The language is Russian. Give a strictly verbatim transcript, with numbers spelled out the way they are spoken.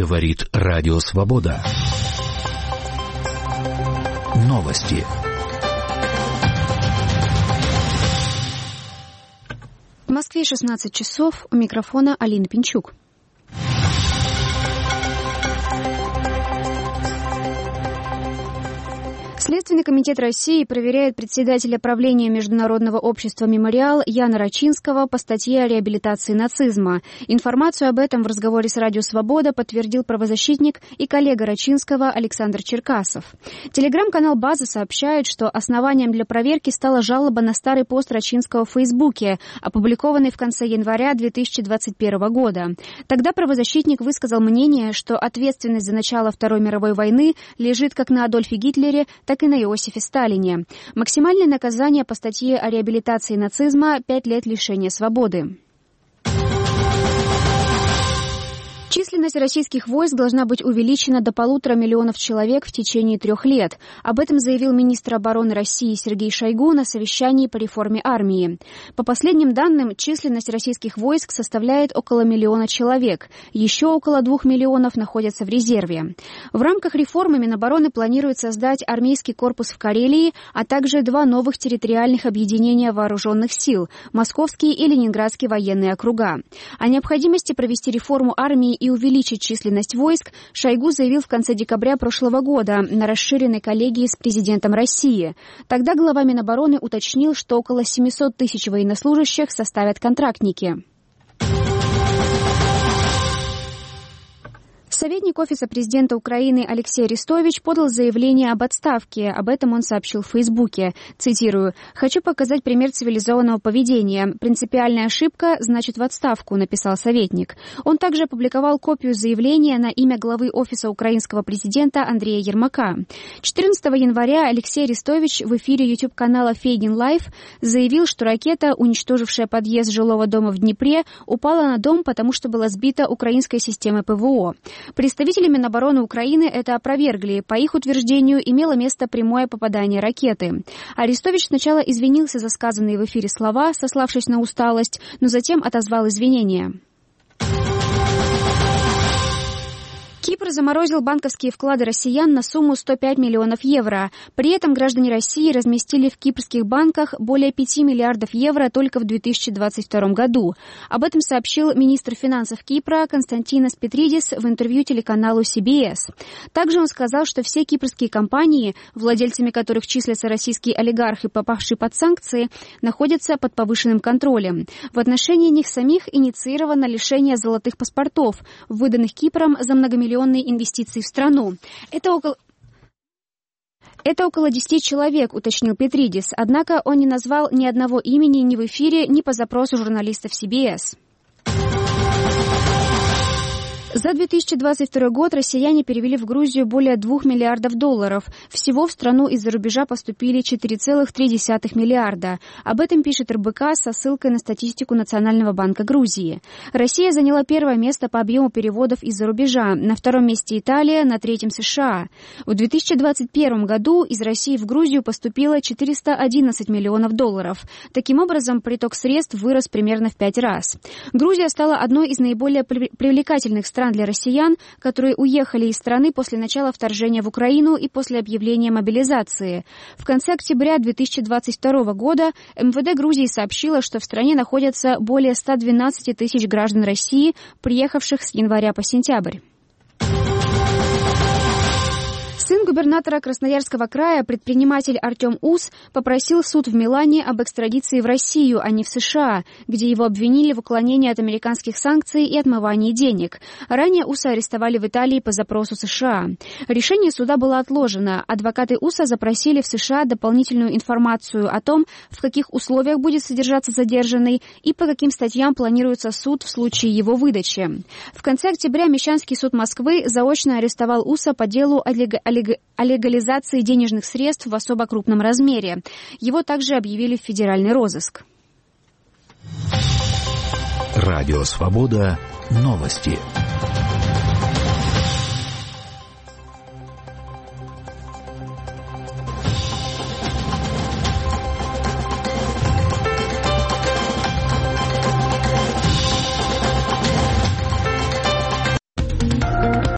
Говорит Радио Свобода. Новости. В Москве шестнадцать часов. У микрофона Алина Пинчук. Следственный комитет России проверяет председателя правления Международного общества «Мемориал» Яна Рачинского по статье о реабилитации нацизма. Информацию об этом в разговоре с Радио Свобода подтвердил правозащитник и коллега Рачинского Александр Черкасов. Телеграм-канал «База» сообщает, что основанием для проверки стала жалоба на старый пост Рачинского в Фейсбуке, опубликованный в конце января две тысячи двадцать первого года. Тогда правозащитник высказал мнение, что ответственность за начало Второй мировой войны лежит как на Адольфе Гитлере, так и на Иосифе Сталине. Максимальное наказание по статье о реабилитации нацизма – пять лет лишения свободы. Численность российских войск должна быть увеличена до полутора миллионов человек в течение трех лет. Об этом заявил министр обороны России Сергей Шойгу на совещании по реформе армии. По последним данным, численность российских войск составляет около миллиона человек. Еще около двух миллионов находятся в резерве. В рамках реформы Минобороны планирует создать армейский корпус в Карелии, а также два новых территориальных объединения вооруженных сил – Московский и Ленинградский военные округа. О необходимости провести реформу армии и увеличить численность войск Шойгу заявил в конце декабря прошлого года на расширенной коллегии с президентом России. Тогда глава Минобороны уточнил, что около семьсот тысяч военнослужащих составят контрактники. Советник Офиса президента Украины Алексей Арестович подал заявление об отставке. Об этом он сообщил в Фейсбуке. Цитирую. «Хочу показать пример цивилизованного поведения. Принципиальная ошибка значит в отставку», написал советник. Он также опубликовал копию заявления на имя главы Офиса украинского президента Андрея Ермака. четырнадцатого января Алексей Арестович в эфире YouTube-канала Фейгин Лайв заявил, что ракета, уничтожившая подъезд жилого дома в Днепре, упала на дом, потому что была сбита украинской системой ПВО. Представители Минобороны Украины это опровергли. По их утверждению, имело место прямое попадание ракеты. Арестович сначала извинился за сказанные в эфире слова, сославшись на усталость, но затем отозвал извинения. Кипр заморозил банковские вклады россиян на сумму сто пять миллионов евро. При этом граждане России разместили в кипрских банках более пяти миллиардов евро только в две тысячи двадцать втором году. Об этом сообщил министр финансов Кипра Константинос Петридис в интервью телеканалу си би эс. Также он сказал, что все кипрские компании, владельцами которых числятся российские олигархи, попавшие под санкции, находятся под повышенным контролем. В отношении них самих инициировано лишение золотых паспортов, выданных Кипром за многомиллионные инвестиции в страну. Это около... Это около десяти человек, уточнил Петридис, однако он не назвал ни одного имени ни в эфире, ни по запросу журналистов си би эс. За две тысячи двадцать второй год россияне перевели в Грузию более двух миллиардов долларов. Всего в страну из-за рубежа поступили четыре целых три десятых миллиарда. Об этом пишет эр бэ ка со ссылкой на статистику Национального банка Грузии. Россия заняла первое место по объему переводов из-за рубежа. На втором месте Италия, на третьем США. В две тысячи двадцать первом году из России в Грузию поступило четыреста одиннадцать миллионов долларов. Таким образом, приток средств вырос примерно в пять раз. Грузия стала одной из наиболее привлекательных стран для россиян, которые уехали из страны после начала вторжения в Украину и после объявления мобилизации. В конце октября две тысячи двадцать второго года эм вэ дэ Грузии сообщило, что в стране находятся более ста двенадцати тысяч граждан России, приехавших с января по сентябрь. Сын губернатора Красноярского края, предприниматель Артем Ус, попросил суд в Милане об экстрадиции в Россию, а не в США, где его обвинили в уклонении от американских санкций и отмывании денег. Ранее Уса арестовали в Италии по запросу США. Решение суда было отложено. Адвокаты Уса запросили в США дополнительную информацию о том, в каких условиях будет содержаться задержанный и по каким статьям планируется суд в случае его выдачи. В конце октября Мещанский суд Москвы заочно арестовал Уса по делу о о легализации денежных средств в особо крупном размере. Его также объявили в федеральный розыск. Радио Свобода. Новости.